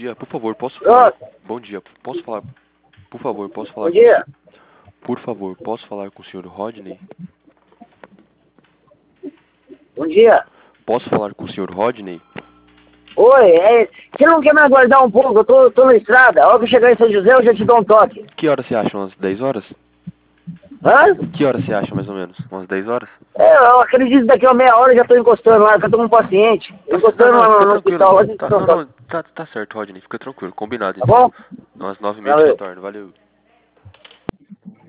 dia, por favor, posso falar? Pronto. Bom dia, posso falar? Por favor, posso falar Bom dia. Por favor, posso falar com o senhor Rodney? Bom dia. Posso falar com o senhor Rodney? Oi, você não quer me aguardar um pouco? Eu tô na estrada. A hora que eu chegar em São José, eu já te dou um toque. Que horas você acha? Umas 10 horas? Hã? Que horas você acha, mais ou menos? Umas 10 horas? Eu acredito que daqui a meia hora eu já tô encostando lá, que eu tô com um paciente. Encostando Não, fica no hospital, lá tranquilo. de São Paulo. Tá certo, Rodney, fica tranquilo, combinado Tá então. bom? Umas 9h30 eu Valeu. retorno, valeu.